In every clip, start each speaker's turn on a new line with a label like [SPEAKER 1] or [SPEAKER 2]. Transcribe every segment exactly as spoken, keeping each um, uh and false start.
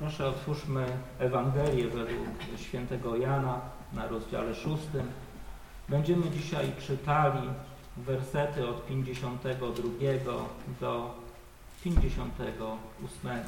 [SPEAKER 1] Proszę, otwórzmy Ewangelię według świętego Jana na rozdziale szóstym. Będziemy dzisiaj czytali wersety od pięćdziesiątego drugiego do pięćdziesiątego ósmego.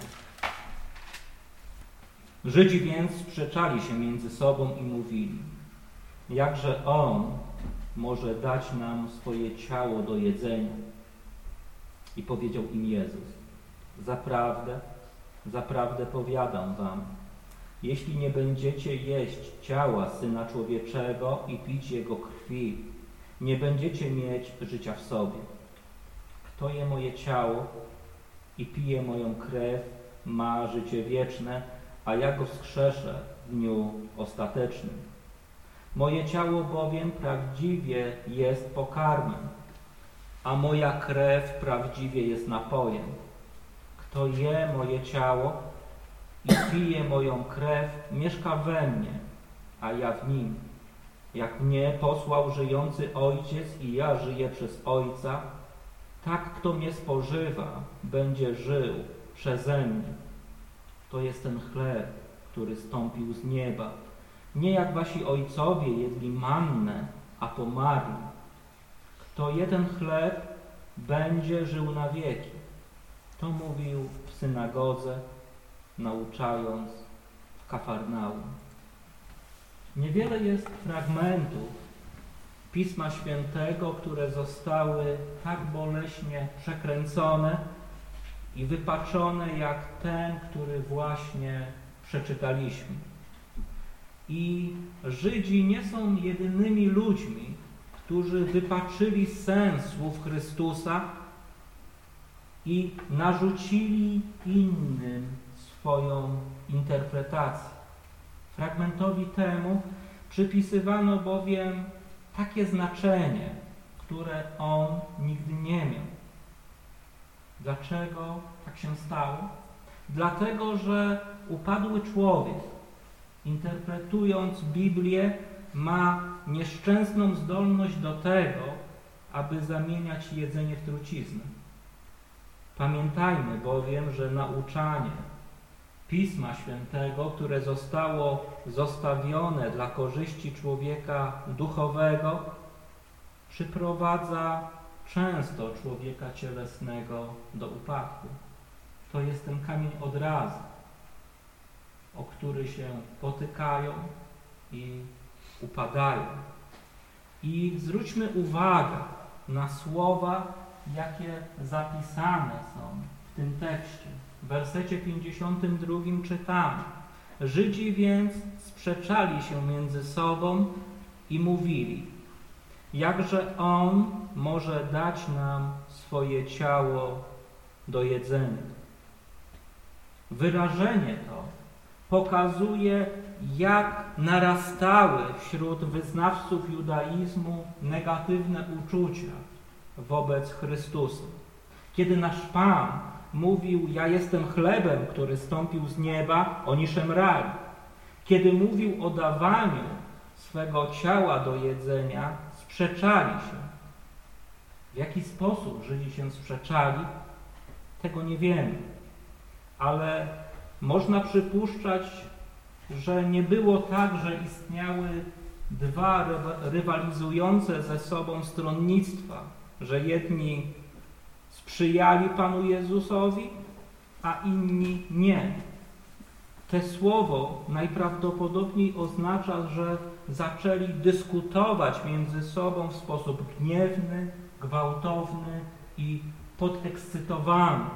[SPEAKER 1] Żydzi więc sprzeczali się między sobą i mówili: jakże On może dać nam swoje ciało do jedzenia? I powiedział im Jezus: zaprawdę, zaprawdę powiadam wam, jeśli nie będziecie jeść ciała Syna Człowieczego i pić Jego krwi, nie będziecie mieć życia w sobie. Kto je moje ciało i pije moją krew, ma życie wieczne, a ja go wskrzeszę w dniu ostatecznym. Moje ciało bowiem prawdziwie jest pokarmem, a moja krew prawdziwie jest napojem. Kto je moje ciało i pije moją krew, mieszka we mnie, a ja w nim. Jak mnie posłał żyjący Ojciec i ja żyję przez Ojca, tak kto mnie spożywa, będzie żył przeze mnie. To jest ten chleb, który stąpił z nieba. Nie jak wasi ojcowie jedli mannę, a pomarli. Kto je ten chleb, będzie żył na wieki. To mówił w synagodze, nauczając w Kafarnaum. Niewiele jest fragmentów Pisma Świętego, które zostały tak boleśnie przekręcone i wypaczone jak ten, który właśnie przeczytaliśmy. I Żydzi nie są jedynymi ludźmi, którzy wypaczyli sens słów Chrystusa i narzucili innym swoją interpretację. Fragmentowi temu przypisywano bowiem takie znaczenie, które on nigdy nie miał. Dlaczego tak się stało? Dlatego, że upadły człowiek, interpretując Biblię, ma nieszczęsną zdolność do tego, aby zamieniać jedzenie w truciznę. Pamiętajmy bowiem, że nauczanie Pisma Świętego, które zostało zostawione dla korzyści człowieka duchowego, przyprowadza często człowieka cielesnego do upadku. To jest ten kamień odrazy, o który się potykają i upadają. I zwróćmy uwagę na słowa, jakie zapisane są w tym tekście. W wersecie pięćdziesiątym drugim czytamy: Żydzi więc sprzeczali się między sobą i mówili: jakże On może dać nam swoje ciało do jedzenia? Wyrażenie to pokazuje, jak narastały wśród wyznawców judaizmu negatywne uczucia wobec Chrystusa. Kiedy nasz Pan mówił: ja jestem chlebem, który stąpił z nieba, oni szemrali. Kiedy mówił o dawaniu swego ciała do jedzenia, sprzeczali się. W jaki sposób Żydzi się sprzeczali, tego nie wiemy. Ale można przypuszczać, że nie było tak, że istniały dwa rywalizujące ze sobą stronnictwa, że jedni sprzyjali Panu Jezusowi, a inni nie. To słowo najprawdopodobniej oznacza, że zaczęli dyskutować między sobą w sposób gniewny, gwałtowny i podekscytowany.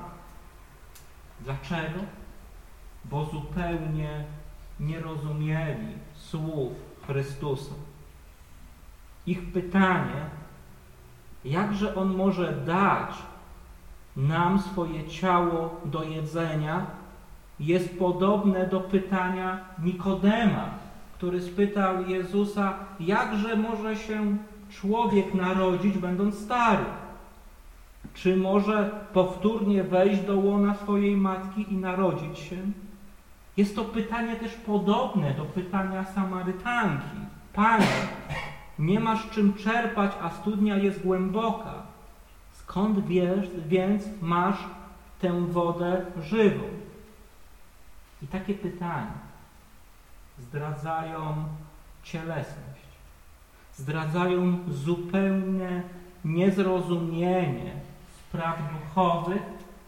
[SPEAKER 1] Dlaczego? Bo zupełnie nie rozumieli słów Chrystusa. Ich pytanie, jakże On może dać nam swoje ciało do jedzenia, jest podobne do pytania Nikodema, który spytał Jezusa, jakże może się człowiek narodzić, będąc stary? Czy może powtórnie wejść do łona swojej matki i narodzić się? Jest to pytanie też podobne do pytania Samarytanki. Panie, nie masz czym czerpać, a studnia jest głęboka. Skąd wiesz, więc masz tę wodę żywą? I takie pytania zdradzają cielesność, zdradzają zupełne niezrozumienie spraw duchowych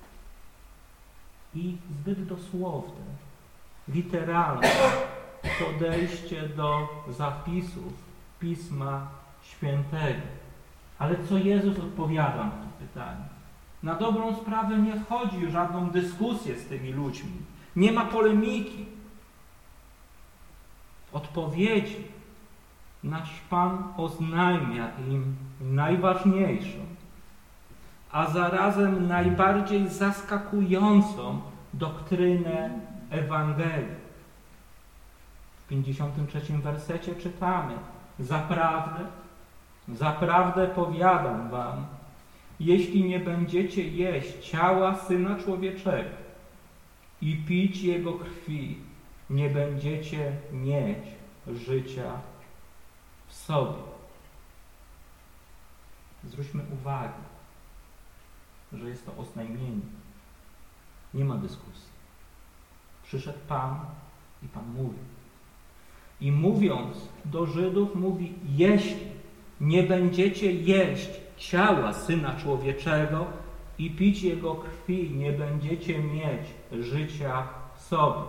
[SPEAKER 1] i zbyt dosłowne, literalne podejście do zapisów Pisma Świętego. Ale co Jezus odpowiada na to pytanie? Na dobrą sprawę nie wchodzi w żadną dyskusję z tymi ludźmi. Nie ma polemiki. W odpowiedzi nasz Pan oznajmia im najważniejszą, a zarazem najbardziej zaskakującą doktrynę Ewangelii. W pięćdziesiątym trzecim wersecie czytamy: Zaprawdę, zaprawdę powiadam wam, jeśli nie będziecie jeść ciała Syna Człowieczego i pić Jego krwi, nie będziecie mieć życia w sobie. Zwróćmy uwagę, że jest to oznajmienie. Nie ma dyskusji. Przyszedł Pan i Pan mówi. I mówiąc do Żydów, mówi: jeśli nie będziecie jeść ciała Syna Człowieczego i pić Jego krwi, nie będziecie mieć życia w sobie.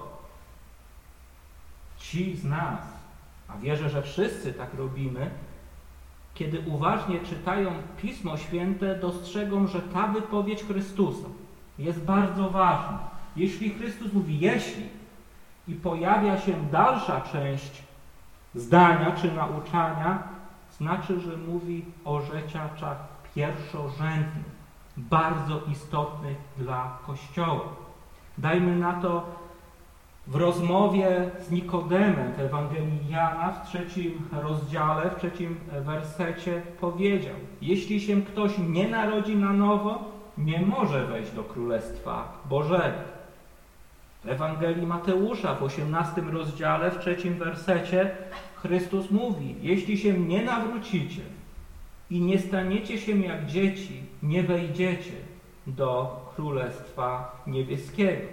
[SPEAKER 1] Ci z nas, a wierzę, że wszyscy tak robimy, kiedy uważnie czytają Pismo Święte, dostrzegą, że ta wypowiedź Chrystusa jest bardzo ważna. Jeśli Chrystus mówi jeśli i pojawia się dalsza część zdania czy nauczania, znaczy, że mówi o rzeczach pierwszorzędnych, bardzo istotnych dla Kościoła. Dajmy na to w rozmowie z Nikodemem w Ewangelii Jana w trzecim rozdziale, w trzecim wersecie powiedział: jeśli się ktoś nie narodzi na nowo, nie może wejść do Królestwa Bożego. W Ewangelii Mateusza w osiemnastym rozdziale, w trzecim wersecie Chrystus mówi: jeśli się nie nawrócicie i nie staniecie się jak dzieci, nie wejdziecie do Królestwa Niebieskiego.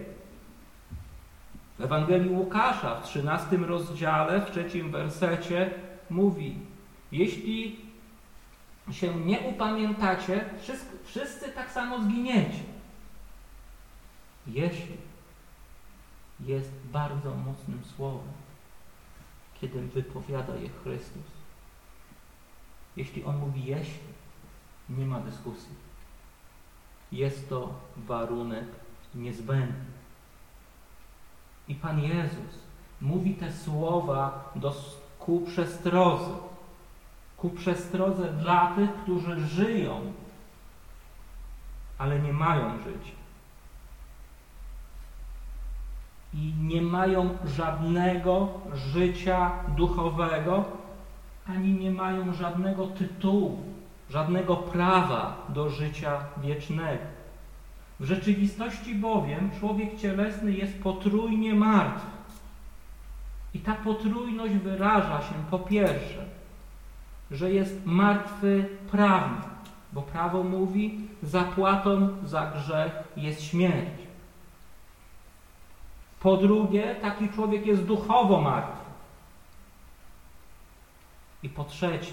[SPEAKER 1] W Ewangelii Łukasza w trzynastym rozdziale, w trzecim wersecie mówi: jeśli się nie upamiętacie, wszyscy, wszyscy tak samo zginiecie. Jeśli jest bardzo mocnym słowem, kiedy wypowiada je Chrystus. Jeśli On mówi jeśli, nie ma dyskusji. Jest to warunek niezbędny. I Pan Jezus mówi te słowa do, ku przestrodze. Ku przestrodze dla tych, którzy żyją, ale nie mają życia. I nie mają żadnego życia duchowego, ani nie mają żadnego tytułu, żadnego prawa do życia wiecznego. W rzeczywistości bowiem człowiek cielesny jest potrójnie martwy. I ta potrójność wyraża się po pierwsze, że jest martwy prawnie, bo prawo mówi: zapłatą za grzech jest śmierć. Po drugie, taki człowiek jest duchowo martwy. I po trzecie,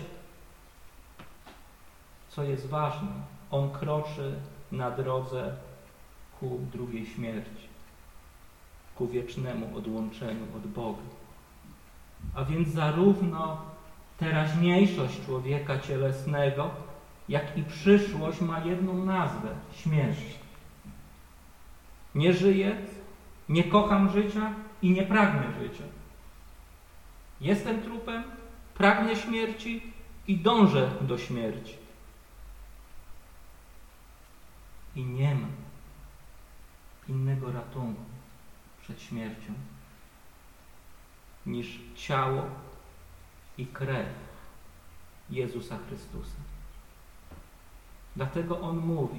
[SPEAKER 1] co jest ważne, on kroczy na drodze ku drugiej śmierci, ku wiecznemu odłączeniu od Boga. A więc zarówno teraźniejszość człowieka cielesnego, jak i przyszłość ma jedną nazwę – śmierć. Nie żyję, nie kocham życia i nie pragnę życia. Jestem trupem, pragnę śmierci i dążę do śmierci. I nie ma innego ratunku przed śmiercią niż ciało i krew Jezusa Chrystusa. Dlatego On mówi,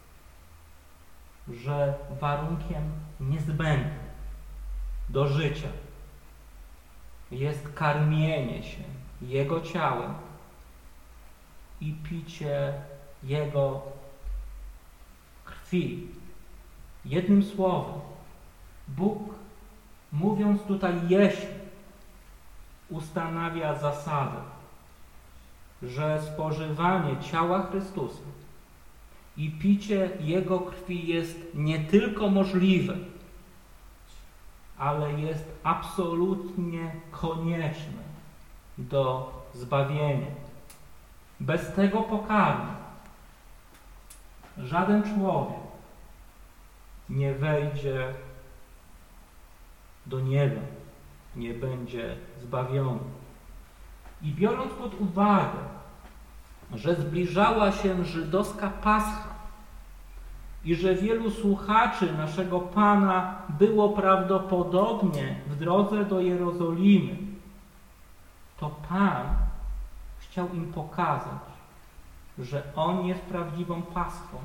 [SPEAKER 1] że warunkiem niezbędnym do życia jest karmienie się Jego ciałem i picie Jego krwi. Jednym słowem, Bóg mówiąc tutaj jeśli, ustanawia zasadę, że spożywanie ciała Chrystusa i picie Jego krwi jest nie tylko możliwe, ale jest absolutnie konieczne do zbawienia. Bez tego pokarmu żaden człowiek nie wejdzie do nieba, nie będzie zbawiony. I biorąc pod uwagę, że zbliżała się żydowska Pascha i że wielu słuchaczy naszego Pana było prawdopodobnie w drodze do Jerozolimy, to Pan chciał im pokazać, że On jest prawdziwą Paschą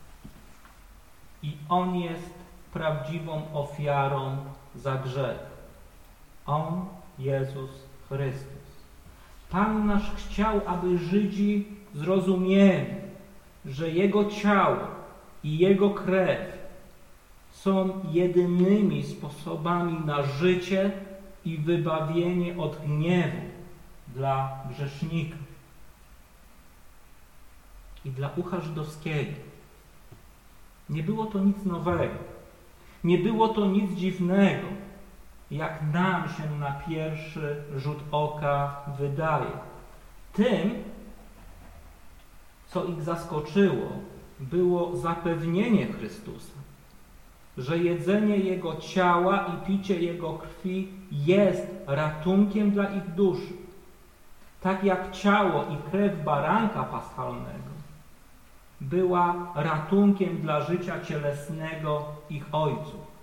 [SPEAKER 1] i On jest prawdziwą ofiarą za grzech. On, Jezus Chrystus. Pan nasz chciał, aby Żydzi zrozumieli, że Jego ciało i Jego krew są jedynymi sposobami na życie i wybawienie od gniewu dla grzesznika i dla ucha żydowskiego. Nie było to nic nowego. Nie było to nic dziwnego, jak nam się na pierwszy rzut oka wydaje. Tym, co ich zaskoczyło, było zapewnienie Chrystusa, że jedzenie Jego ciała i picie Jego krwi jest ratunkiem dla ich duszy. Tak jak ciało i krew baranka paschalnego była ratunkiem dla życia cielesnego ich ojców.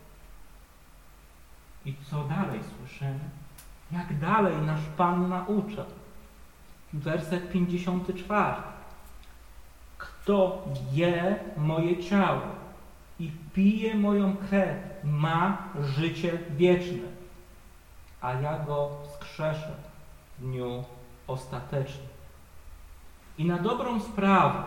[SPEAKER 1] I co dalej słyszymy? Jak dalej nasz Pan naucza? Werset pięćdziesiąty czwarty. Kto je moje ciało i pije moją krew, ma życie wieczne, a ja go wskrzeszę w dniu ostatecznym. I na dobrą sprawę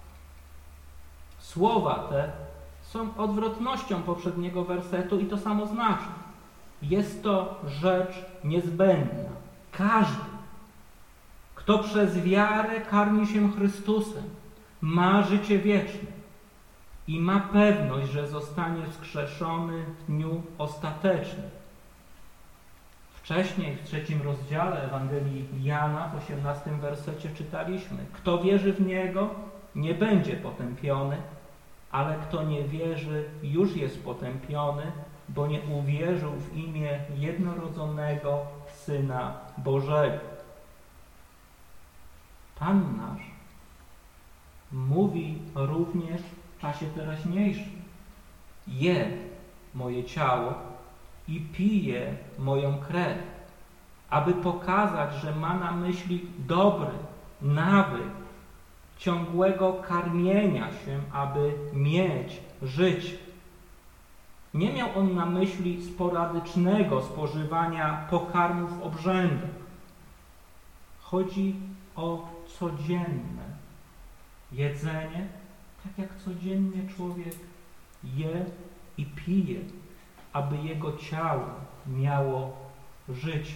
[SPEAKER 1] słowa te są odwrotnością poprzedniego wersetu i to samo znaczy. Jest to rzecz niezbędna. Każdy, kto przez wiarę karmi się Chrystusem, ma życie wieczne i ma pewność, że zostanie wskrzeszony w dniu ostatecznym. Wcześniej w trzecim rozdziale Ewangelii Jana w osiemnastym wersecie czytaliśmy: kto wierzy w Niego, nie będzie potępiony, ale kto nie wierzy, już jest potępiony, bo nie uwierzył w imię jednorodzonego Syna Bożego. Pan nasz mówi również w czasie teraźniejszym: je moje ciało i pije moją krew, aby pokazać, że ma na myśli dobry nawyk ciągłego karmienia się, aby mieć życie. Nie miał on na myśli sporadycznego spożywania pokarmów w obrzędach. Chodzi o codzienne jedzenie, tak jak codziennie człowiek je i pije, aby jego ciało miało życie.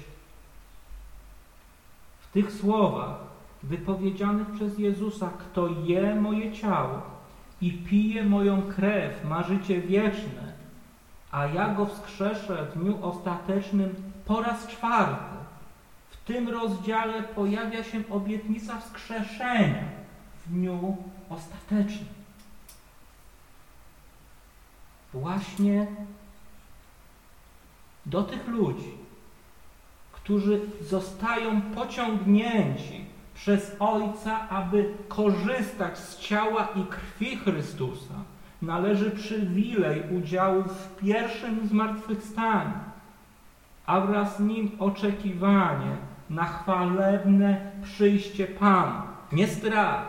[SPEAKER 1] W tych słowach wypowiedzianych przez Jezusa: kto je moje ciało i pije moją krew, ma życie wieczne, a ja go wskrzeszę w dniu ostatecznym, po raz czwarty. W tym rozdziale pojawia się obietnica wskrzeszenia w dniu ostatecznym. Właśnie do tych ludzi, którzy zostają pociągnięci przez Ojca, aby korzystać z ciała i krwi Chrystusa, należy przywilej udziału w pierwszym zmartwychwstaniu, a wraz z nim oczekiwanie na chwalebne przyjście Pana. Nie strach,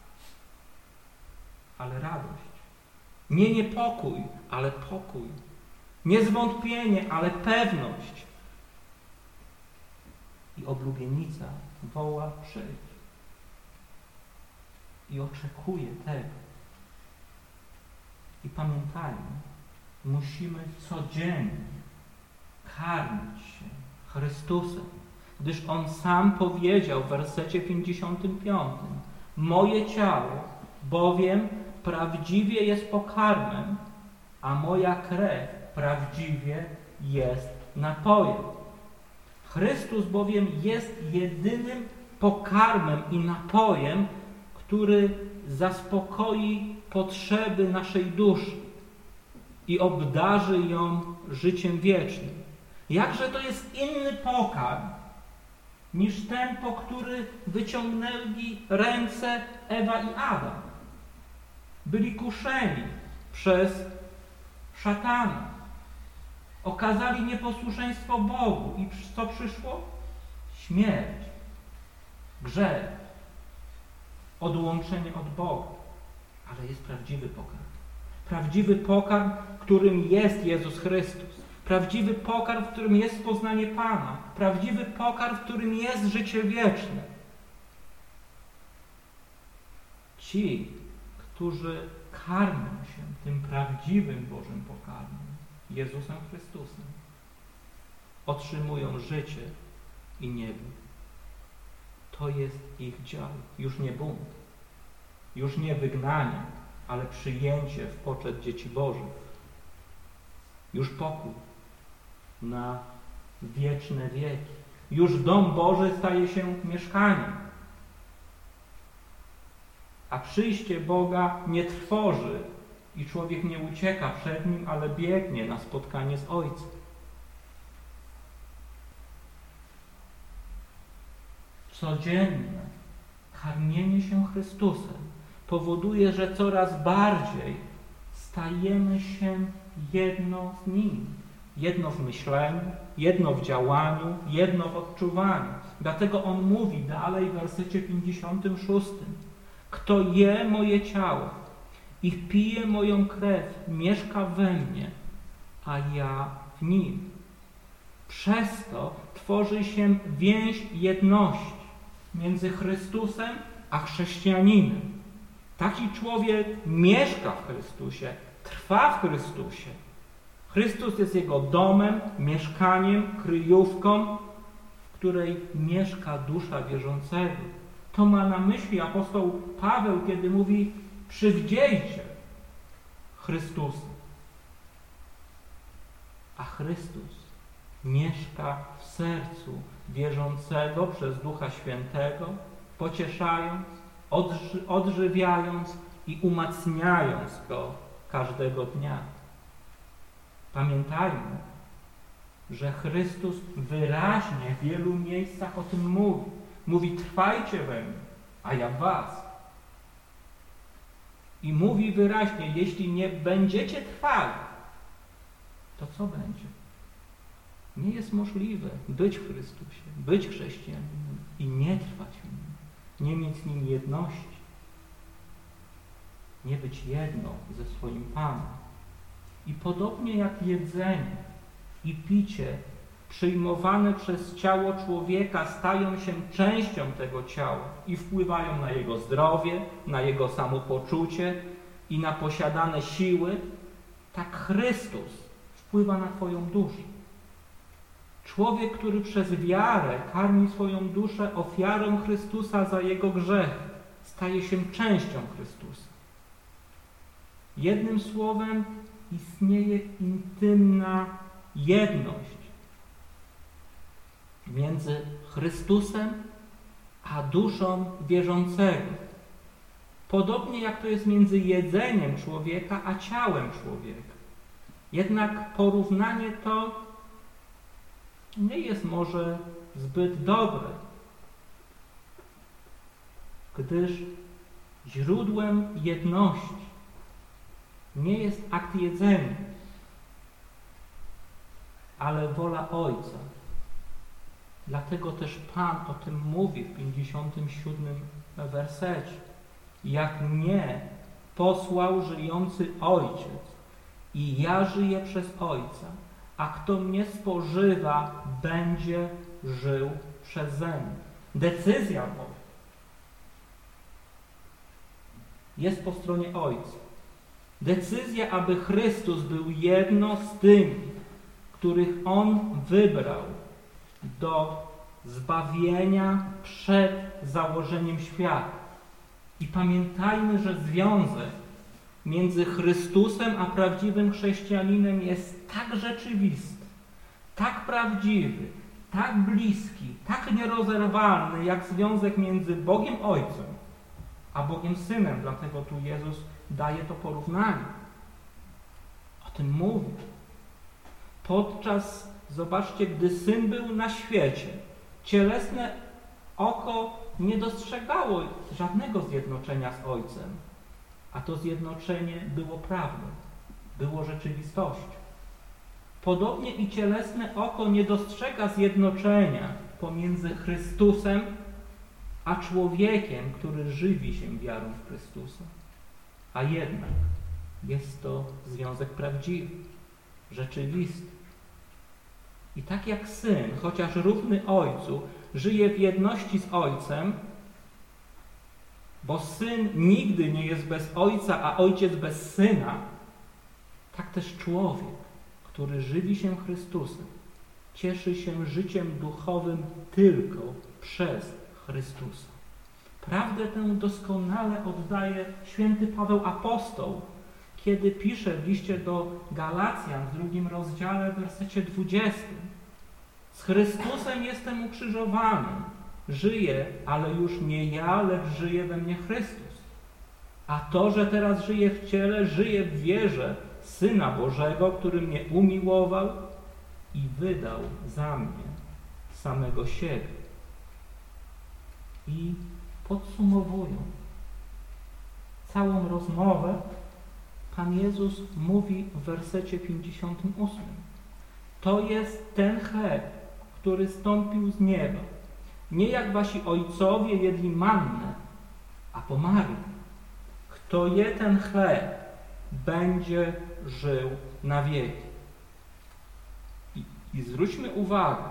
[SPEAKER 1] ale radość. Nie niepokój, ale pokój. Nie zwątpienie, ale pewność. I oblubienica woła: przyjdź. I oczekuje tego. I pamiętajmy, musimy codziennie karmić się Chrystusem, gdyż On sam powiedział w wersecie pięćdziesiątym piątym: moje ciało bowiem prawdziwie jest pokarmem, a moja krew prawdziwie jest napojem. Chrystus bowiem jest jedynym pokarmem i napojem, który zaspokoi potrzeby naszej duszy i obdarzy ją życiem wiecznym. Jakże to jest inny pokarm niż ten, po który wyciągnęli ręce Ewa i Adam. Byli kuszeni przez szatana. Okazali nieposłuszeństwo Bogu. I co przyszło? Śmierć, grzech, odłączenie od Boga. Ale jest prawdziwy pokarm. Prawdziwy pokarm, którym jest Jezus Chrystus. Prawdziwy pokarm, w którym jest poznanie Pana. Prawdziwy pokarm, w którym jest życie wieczne. Ci, którzy karmią się tym prawdziwym Bożym pokarmem, Jezusem Chrystusem, otrzymują życie i niebo. To jest ich dział. Już nie bunt, już nie wygnanie, ale przyjęcie w poczet dzieci Bożych. Już pokój na wieczne wieki. Już dom Boży staje się mieszkaniem. A przyjście Boga nie trwoży i człowiek nie ucieka przed Nim, ale biegnie na spotkanie z Ojcem. Codzienne karmienie się Chrystusem powoduje, że coraz bardziej stajemy się jedno z Nim. Jedno w myśleniu, jedno w działaniu, jedno w odczuwaniu. Dlatego On mówi dalej w wersecie pięćdziesiątym szóstym: kto je moje ciało i pije moją krew, mieszka we mnie, a ja w nim. Przez to tworzy się więź jedności między Chrystusem a chrześcijaninem. Taki człowiek mieszka w Chrystusie, trwa w Chrystusie. Chrystus jest jego domem, mieszkaniem, kryjówką, w której mieszka dusza wierzącego. To ma na myśli apostoł Paweł, kiedy mówi: przywdziejcie Chrystusa. A Chrystus mieszka w sercu wierzącego przez Ducha Świętego, pocieszając, odży odżywiając i umacniając go każdego dnia. Pamiętajmy, że Chrystus wyraźnie w wielu miejscach o tym mówi. Mówi: trwajcie we mnie, a ja w was. I mówi wyraźnie: jeśli nie będziecie trwali, to co będzie? Nie jest możliwe być w Chrystusie, być chrześcijaninem i nie trwać w Nim, nie mieć z Nim jedności, nie być jedno ze swoim Panem. I podobnie jak jedzenie i picie przyjmowane przez ciało człowieka stają się częścią tego ciała i wpływają na jego zdrowie, na jego samopoczucie i na posiadane siły, tak Chrystus wpływa na twoją duszę. Człowiek, który przez wiarę karmi swoją duszę ofiarą Chrystusa za jego grzech, staje się częścią Chrystusa. Jednym słowem, istnieje intymna jedność między Chrystusem a duszą wierzącego. Podobnie jak to jest między jedzeniem człowieka a ciałem człowieka. Jednak porównanie to nie jest może zbyt dobre, gdyż źródłem jedności nie jest akt jedzenia, ale wola Ojca. Dlatego też Pan o tym mówi w pięćdziesiątym siódmym wersecie. Jak mnie posłał żyjący Ojciec i ja żyję przez Ojca, a kto mnie spożywa, będzie żył przeze mnie. Decyzja bowiem jest po stronie Ojca. Decyzja, aby Chrystus był jedno z tymi, których On wybrał do zbawienia przed założeniem świata. I pamiętajmy, że związek między Chrystusem a prawdziwym chrześcijaninem jest tak rzeczywisty, tak prawdziwy, tak bliski, tak nierozerwalny, jak związek między Bogiem Ojcem a Bogiem Synem. Dlatego tu Jezus daje to porównanie. O tym mówi. Podczas, zobaczcie, gdy Syn był na świecie, cielesne oko nie dostrzegało żadnego zjednoczenia z Ojcem, a to zjednoczenie było prawdą, było rzeczywistością. Podobnie i cielesne oko nie dostrzega zjednoczenia pomiędzy Chrystusem a człowiekiem, który żywi się wiarą w Chrystusa. A jednak jest to związek prawdziwy, rzeczywisty. I tak jak Syn, chociaż równy Ojcu, żyje w jedności z Ojcem, bo Syn nigdy nie jest bez Ojca, a Ojciec bez Syna, tak też człowiek, który żywi się Chrystusem, cieszy się życiem duchowym tylko przez Chrystusa. Prawdę tę doskonale oddaje święty Paweł Apostoł, kiedy pisze w liście do Galacjan w drugim rozdziale, w wersecie dwudziestym. Z Chrystusem jestem ukrzyżowany. Żyję, ale już nie ja, lecz żyje we mnie Chrystus. A to, że teraz żyję w ciele, żyję w wierze Syna Bożego, który mnie umiłował i wydał za mnie samego siebie. I podsumowując całą rozmowę, Pan Jezus mówi w wersecie pięćdziesiątym ósmym. To jest ten chleb, który stąpił z nieba. Nie jak wasi ojcowie jedli mannę, a pomarli. Kto je ten chleb, będzie żył na wieki. I, i zwróćmy uwagę,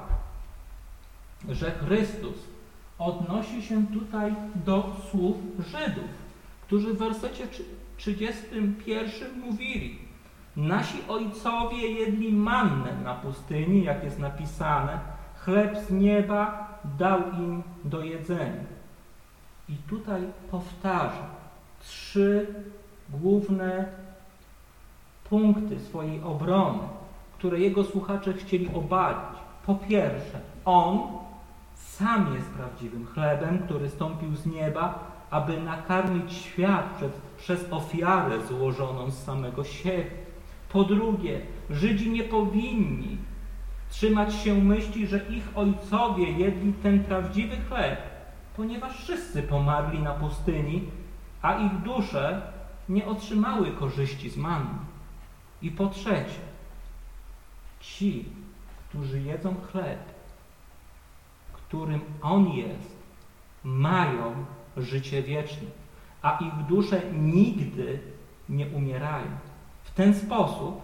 [SPEAKER 1] że Chrystus odnosi się tutaj do słów Żydów, którzy w wersecie trzydziestym pierwszym mówili: nasi ojcowie jedli mannę na pustyni, jak jest napisane, chleb z nieba dał im do jedzenia. I tutaj powtarza trzy główne punkty swojej obrony, które jego słuchacze chcieli obalić. Po pierwsze, On sam jest prawdziwym chlebem, który stąpił z nieba, aby nakarmić świat przed, przez ofiarę złożoną z samego siebie. Po drugie, Żydzi nie powinni trzymać się myśli, że ich ojcowie jedli ten prawdziwy chleb, ponieważ wszyscy pomarli na pustyni, a ich dusze nie otrzymały korzyści z manny. I po trzecie, ci, którzy jedzą chleb, którym On jest, mają życie wieczne, a ich dusze nigdy nie umierają. W ten sposób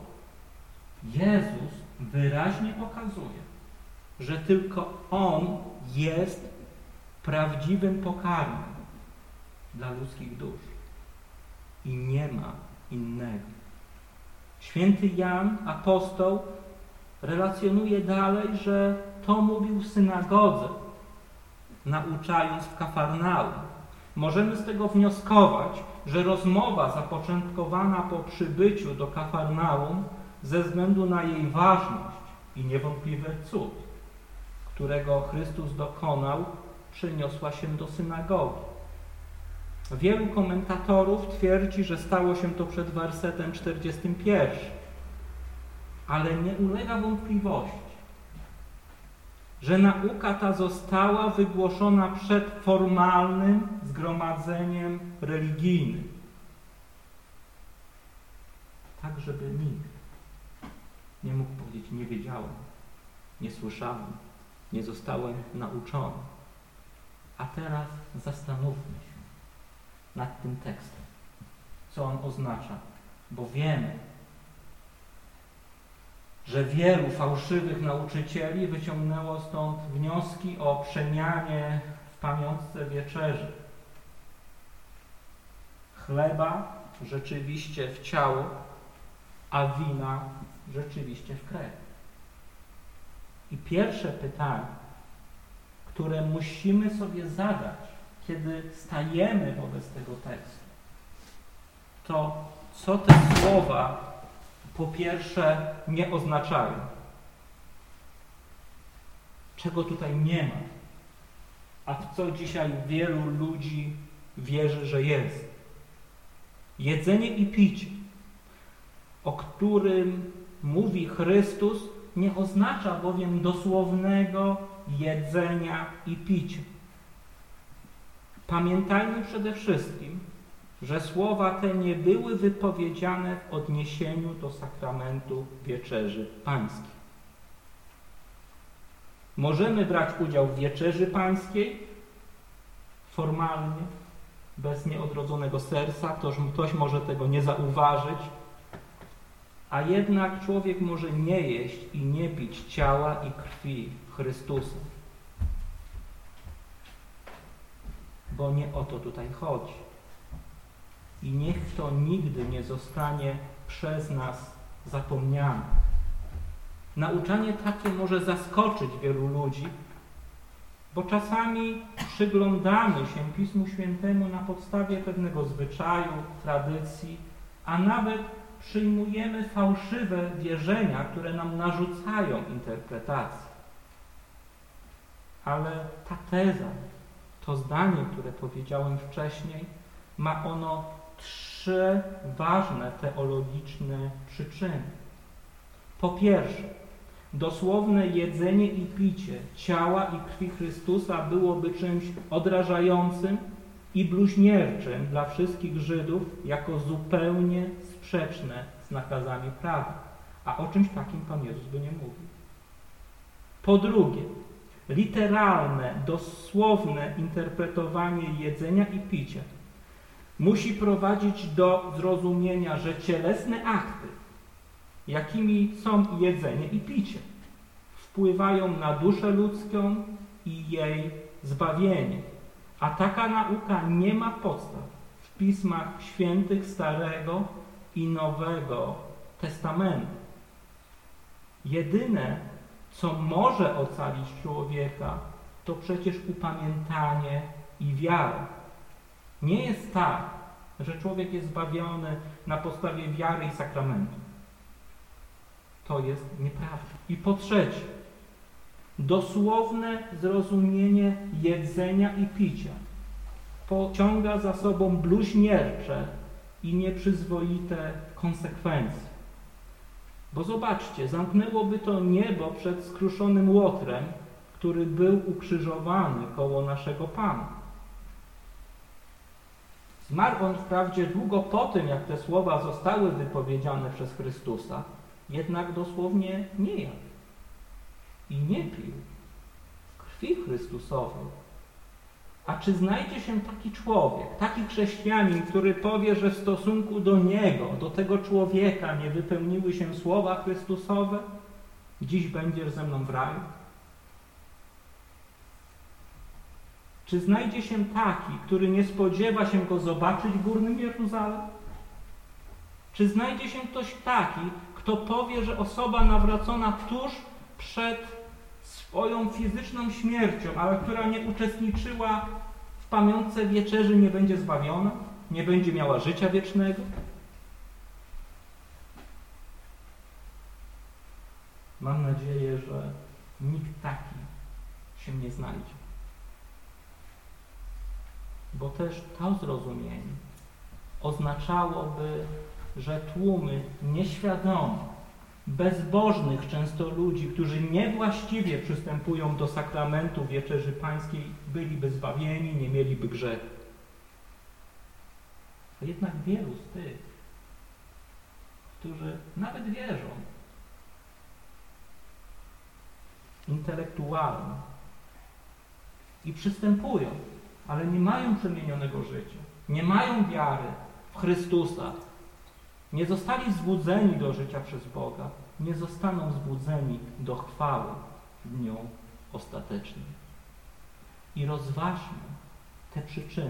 [SPEAKER 1] Jezus wyraźnie pokazuje, że tylko On jest prawdziwym pokarmem dla ludzkich dusz i nie ma innego. Święty Jan, apostoł, relacjonuje dalej, że to mówił w synagodze, nauczając w Kafarnaum. Możemy z tego wnioskować, że rozmowa zapoczątkowana po przybyciu do Kafarnaum ze względu na jej ważność i niewątpliwy cud, którego Chrystus dokonał, przeniosła się do synagogi. Wielu komentatorów twierdzi, że stało się to przed wersetem czterdziestym pierwszym, ale nie ulega wątpliwości, że nauka ta została wygłoszona przed formalnym zgromadzeniem religijnym, tak żeby nikt nie mógł powiedzieć: nie wiedziałem, nie słyszałem, nie zostałem nauczony. A teraz zastanówmy się nad tym tekstem, co on oznacza, bo wiemy, że wielu fałszywych nauczycieli wyciągnęło stąd wnioski o przemianie w pamiątce wieczerzy chleba rzeczywiście w ciało, a wina rzeczywiście w krew. I pierwsze pytanie, które musimy sobie zadać, kiedy stajemy wobec tego tekstu, to co te słowa po pierwsze nie oznaczają? Czego tutaj nie ma? A w co dzisiaj wielu ludzi wierzy, że jest? Jedzenie i picie, o którym mówi Chrystus, nie oznacza bowiem dosłownego jedzenia i picia. Pamiętajmy przede wszystkim, że słowa te nie były wypowiedziane w odniesieniu do sakramentu Wieczerzy Pańskiej. Możemy brać udział w Wieczerzy Pańskiej formalnie, bez nieodrodzonego serca, ktoś, ktoś może tego nie zauważyć, a jednak człowiek może nie jeść i nie pić ciała i krwi Chrystusa. Bo nie o to tutaj chodzi. I niech to nigdy nie zostanie przez nas zapomniane. Nauczanie takie może zaskoczyć wielu ludzi, bo czasami przyglądamy się Pismu Świętemu na podstawie pewnego zwyczaju, tradycji, a nawet przyjmujemy fałszywe wierzenia, które nam narzucają interpretację. Ale ta teza, to zdanie, które powiedziałem wcześniej, ma ono trzy ważne teologiczne przyczyny. Po pierwsze, dosłowne jedzenie i picie ciała i krwi Chrystusa byłoby czymś odrażającym i bluźnierczym dla wszystkich Żydów jako zupełnie sprzeczne z nakazami prawa. A o czymś takim Pan Jezus by nie mówił. Po drugie, literalne, dosłowne interpretowanie jedzenia i picia musi prowadzić do zrozumienia, że cielesne akty, jakimi są jedzenie i picie, wpływają na duszę ludzką i jej zbawienie. A taka nauka nie ma podstaw w Pismach Świętych Starego i Nowego Testamentu. Jedyne, co może ocalić człowieka, to przecież upamiętanie i wiara. Nie jest tak, że człowiek jest zbawiony na podstawie wiary i sakramentu. To jest nieprawda. I po trzecie, dosłowne zrozumienie jedzenia i picia pociąga za sobą bluźniercze i nieprzyzwoite konsekwencje. Bo zobaczcie, zamknęłoby to niebo przed skruszonym łotrem, który był ukrzyżowany koło naszego Pana. Zmarł on wprawdzie długo po tym, jak te słowa zostały wypowiedziane przez Chrystusa, jednak dosłownie nie jadł i nie pił krwi Chrystusowej. A czy znajdzie się taki człowiek, taki chrześcijanin, który powie, że w stosunku do niego, do tego człowieka nie wypełniły się słowa Chrystusowe? Dziś będziesz ze mną w raju? Czy znajdzie się taki, który nie spodziewa się go zobaczyć w Górnym Jeruzalem? Czy znajdzie się ktoś taki, kto powie, że osoba nawrócona tuż przed swoją fizyczną śmiercią, ale która nie uczestniczyła w pamiątce wieczerzy, nie będzie zbawiona? Nie będzie miała życia wiecznego? Mam nadzieję, że nikt taki się nie znajdzie. Bo też to zrozumienie oznaczałoby, że tłumy nieświadomych, bezbożnych często ludzi, którzy niewłaściwie przystępują do sakramentu Wieczerzy Pańskiej, byliby zbawieni, nie mieliby grzechu. A jednak wielu z tych, którzy nawet wierzą intelektualnie i przystępują, ale nie mają przemienionego życia, nie mają wiary w Chrystusa, nie zostali zbudzeni do życia przez Boga, nie zostaną zbudzeni do chwały w dniu ostatecznym. I rozważmy te przyczyny.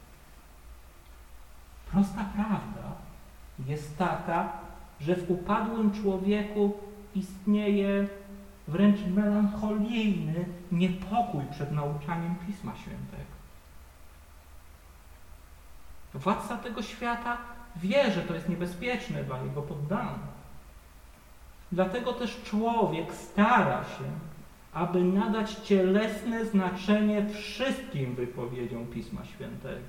[SPEAKER 1] Prosta prawda jest taka, że w upadłym człowieku istnieje wręcz melancholijny niepokój przed nauczaniem Pisma Świętego. Władca tego świata wie, że to jest niebezpieczne dla jego poddanych. Dlatego też człowiek stara się, aby nadać cielesne znaczenie wszystkim wypowiedziom Pisma Świętego.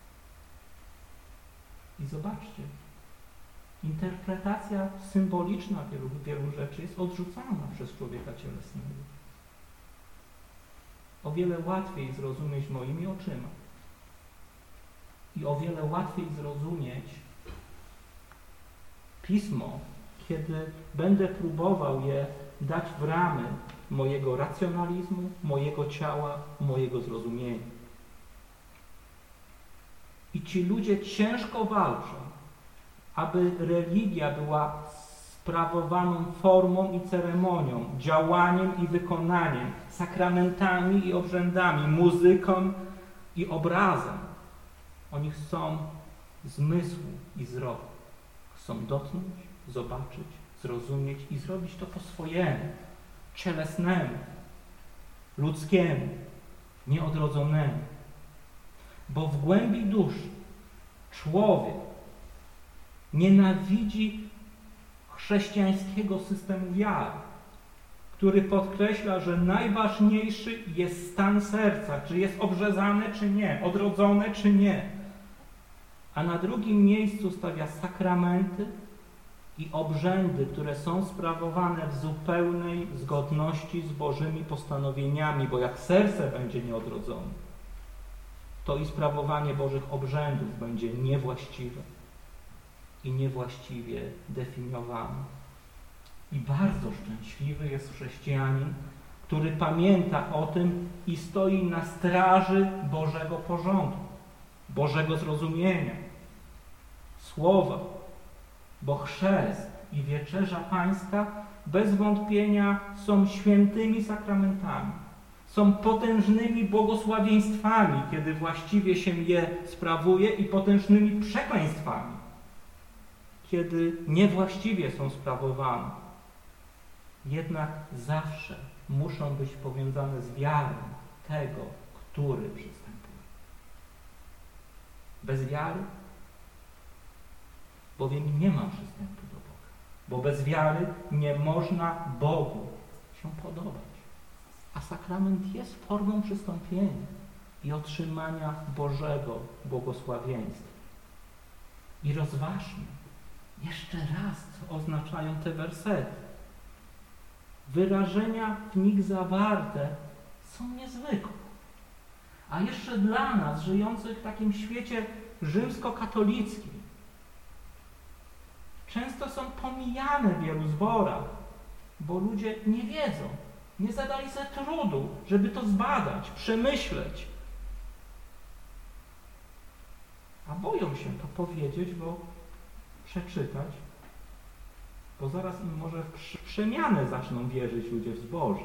[SPEAKER 1] I zobaczcie, interpretacja symboliczna wielu, wielu rzeczy jest odrzucana przez człowieka cielesnego. O wiele łatwiej zrozumieć moimi oczyma i o wiele łatwiej zrozumieć Pismo, kiedy będę próbował je dać w ramy mojego racjonalizmu, mojego ciała, mojego zrozumienia. I ci ludzie ciężko walczą, aby religia była sprawowaną formą i ceremonią, działaniem i wykonaniem, sakramentami i obrzędami, muzyką i obrazem. Oni chcą zmysłu i wzroku. Chcą dotknąć, zobaczyć, zrozumieć i zrobić to po swojemu, cielesnemu, ludzkiemu, nieodrodzonemu. Bo w głębi duszy człowiek nienawidzi chrześcijańskiego systemu wiary, który podkreśla, że najważniejszy jest stan serca, czy jest obrzezane, czy nie, odrodzone, czy nie. A na drugim miejscu stawia sakramenty i obrzędy, które są sprawowane w zupełnej zgodności z Bożymi postanowieniami, bo jak serce będzie nieodrodzone, to i sprawowanie Bożych obrzędów będzie niewłaściwe i niewłaściwie definiowane. I bardzo szczęśliwy jest chrześcijanin, który pamięta o tym i stoi na straży Bożego porządku, Bożego zrozumienia, Słowa, bo chrzest i wieczerza Pańska bez wątpienia są świętymi sakramentami, są potężnymi błogosławieństwami, kiedy właściwie się je sprawuje, i potężnymi przekleństwami, kiedy niewłaściwie są sprawowane. Jednak zawsze muszą być powiązane z wiarą tego, który przystępuje. Bez wiary bowiem nie ma przystępu do Boga, bo bez wiary nie można Bogu się podobać. A sakrament jest formą przystąpienia i otrzymania Bożego błogosławieństwa. I rozważmy jeszcze raz, co oznaczają te wersety. Wyrażenia w nich zawarte są niezwykłe. A jeszcze dla nas, żyjących w takim świecie rzymskokatolickim, często są pomijane w wielu zborach, bo ludzie nie wiedzą, nie zadali sobie trudu, żeby to zbadać, przemyśleć. A boją się to powiedzieć, bo przeczytać, bo zaraz im może w przemianę zaczną wierzyć ludzie w zboże.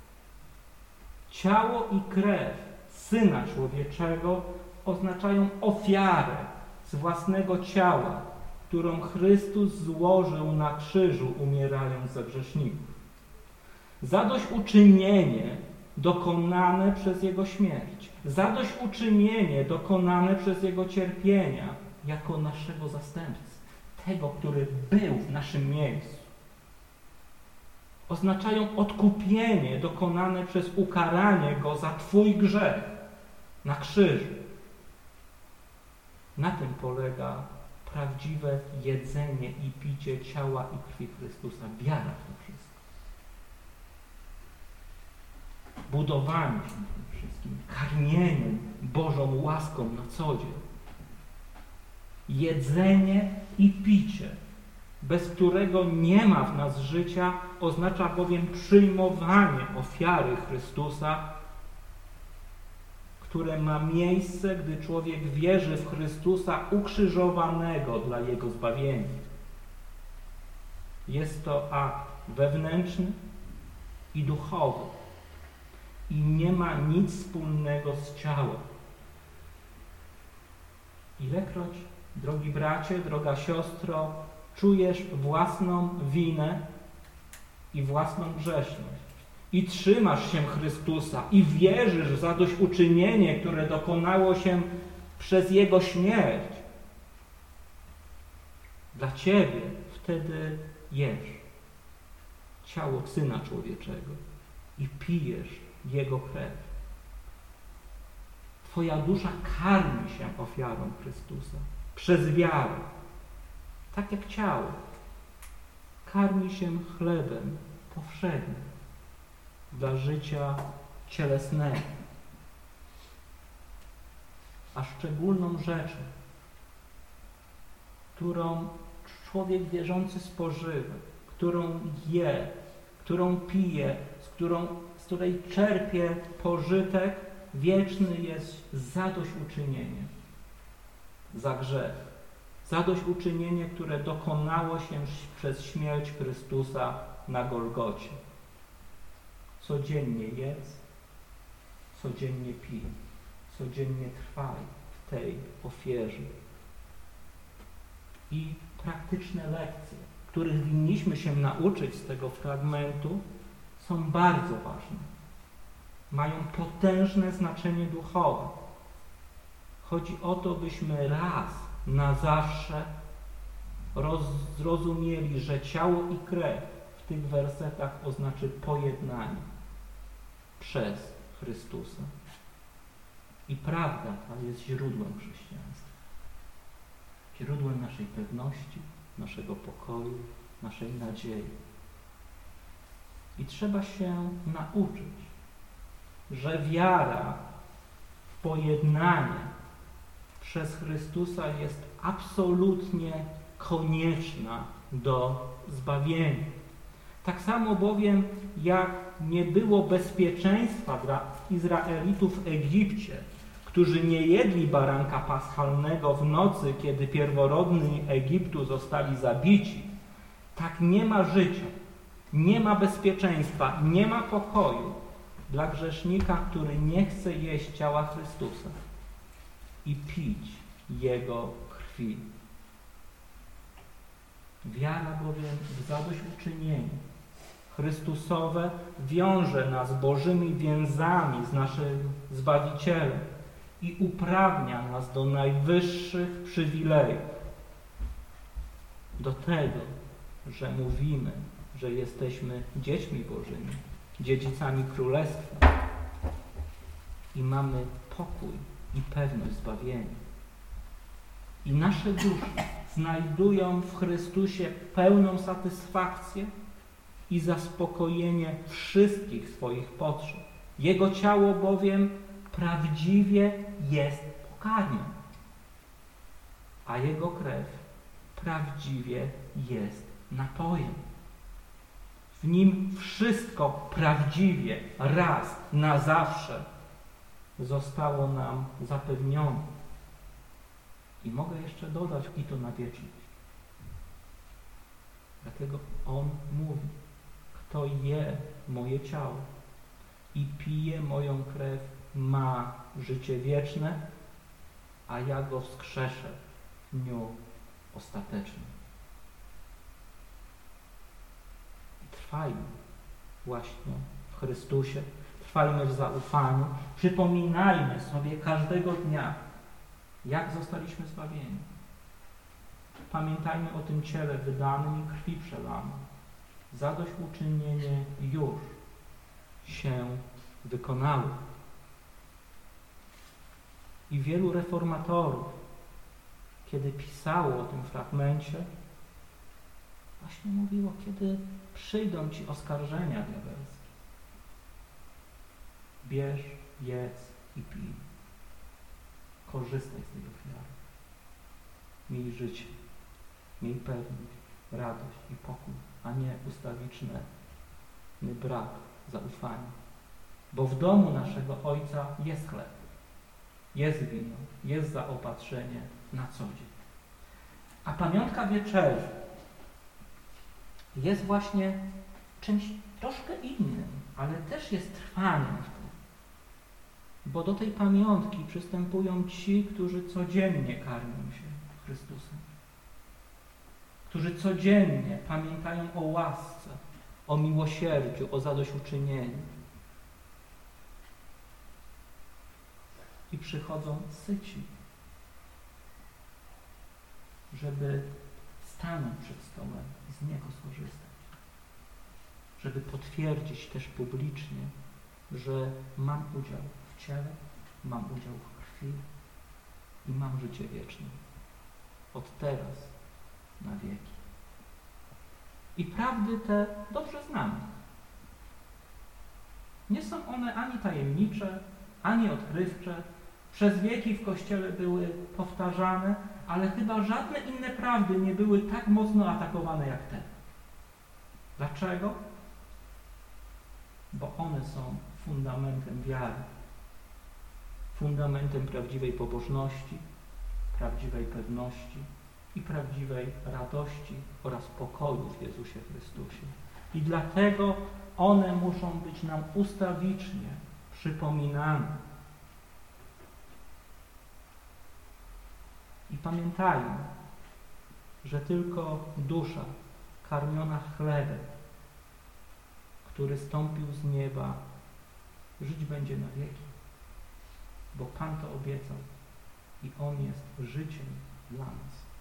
[SPEAKER 1] Ciało i krew Syna Człowieczego oznaczają ofiarę z własnego ciała, którą Chrystus złożył na krzyżu, umierając za grzeszników. Zadośćuczynienie dokonane przez Jego śmierć, zadośćuczynienie dokonane przez Jego cierpienia jako naszego zastępcy, tego, który był w naszym miejscu. Oznaczają odkupienie dokonane przez ukaranie Go za Twój grzech na krzyżu. Na tym polega prawdziwe jedzenie i picie ciała i krwi Chrystusa, wiara w to wszystko. Budowanie się tym wszystkim, karmieniem Bożą łaską na co dzień. Jedzenie i picie, bez którego nie ma w nas życia, oznacza bowiem przyjmowanie ofiary Chrystusa, które ma miejsce, gdy człowiek wierzy w Chrystusa ukrzyżowanego dla jego zbawienia. Jest to akt wewnętrzny i duchowy i nie ma nic wspólnego z ciałem. Ilekroć, drogi bracie, droga siostro, czujesz własną winę i własną grzeszność, i trzymasz się Chrystusa i wierzysz w zadośćuczynienie, które dokonało się przez Jego śmierć, dla Ciebie wtedy jesz ciało Syna Człowieczego i pijesz Jego krew. Twoja dusza karmi się ofiarą Chrystusa przez wiarę, tak jak ciało karmi się chlebem powszednim dla życia cielesnego. A szczególną rzeczą, którą człowiek wierzący spożywa, którą je, którą pije, z, którą, z której czerpie pożytek wieczny, jest zadośćuczynienie za grzech. Zadośćuczynienie, które dokonało się przez śmierć Chrystusa na Golgocie. Codziennie jedz, codziennie pij, codziennie trwaj w tej ofierze. I praktyczne lekcje, których winniśmy się nauczyć z tego fragmentu, są bardzo ważne. Mają potężne znaczenie duchowe. Chodzi o to, byśmy raz na zawsze zrozumieli, że ciało i krew w tych wersetach oznaczy pojednanie przez Chrystusa. I prawda ta jest źródłem chrześcijaństwa. Źródłem naszej pewności, naszego pokoju, naszej nadziei. I trzeba się nauczyć, że wiara w pojednanie przez Chrystusa jest absolutnie konieczna do zbawienia. Tak samo bowiem, jak nie było bezpieczeństwa dla Izraelitów w Egipcie, którzy nie jedli baranka paschalnego w nocy, kiedy pierworodni Egiptu zostali zabici, tak nie ma życia, nie ma bezpieczeństwa, nie ma pokoju dla grzesznika, który nie chce jeść ciała Chrystusa i pić Jego krwi. Wiara bowiem w zadośćuczynienie Chrystusowe wiąże nas Bożymi więzami z naszym Zbawicielem i uprawnia nas do najwyższych przywilejów. Do tego, że mówimy, że jesteśmy dziećmi Bożymi, dziedzicami Królestwa i mamy pokój i pewność zbawienia. I nasze dusze znajdują w Chrystusie pełną satysfakcję i zaspokojenie wszystkich swoich potrzeb. Jego ciało bowiem prawdziwie jest pokarmem, a Jego krew prawdziwie jest napojem. W Nim wszystko prawdziwie, raz na zawsze zostało nam zapewnione. I mogę jeszcze dodać i to na wieczność. Dlatego On mówi, kto je moje ciało i pije moją krew, ma życie wieczne, a ja go wskrzeszę w dniu ostatecznym. I trwajmy właśnie w Chrystusie, trwajmy w zaufaniu, przypominajmy sobie każdego dnia, jak zostaliśmy zbawieni. Pamiętajmy o tym ciele wydanym i krwi przelanym. Zadośćuczynienie już się wykonało. I wielu reformatorów, kiedy pisało o tym fragmencie, właśnie mówiło, kiedy przyjdą ci oskarżenia diabelskie. Bierz, jedz i pij. Korzystaj z tej ofiary. Miej życie, miej pewność, radość i pokój, a nie ustawiczny brak zaufania. Bo w domu naszego Ojca jest chleb, jest wino, jest zaopatrzenie na co dzień. A pamiątka wieczerzy jest właśnie czymś troszkę innym, ale też jest trwaniem w tym. Bo do tej pamiątki przystępują ci, którzy codziennie karmią się Chrystusem. Którzy codziennie pamiętają o łasce, o miłosierdziu, o zadośćuczynieniu. I przychodzą syci, żeby stanąć przed stołem i z niego skorzystać. Żeby potwierdzić też publicznie, że mam udział w ciele, mam udział w krwi i mam życie wieczne. Od teraz na wieki. I prawdy te dobrze znamy. Nie są one ani tajemnicze, ani odkrywcze. Przez wieki w Kościele były powtarzane, ale chyba żadne inne prawdy nie były tak mocno atakowane jak te. Dlaczego? Bo one są fundamentem wiary, fundamentem prawdziwej pobożności, prawdziwej pewności i prawdziwej radości oraz pokoju w Jezusie Chrystusie. I dlatego one muszą być nam ustawicznie przypominane. I pamiętajmy, że tylko dusza karmiona chlebem, który stąpił z nieba, żyć będzie na wieki. Bo Pan to obiecał i On jest życiem dla nas.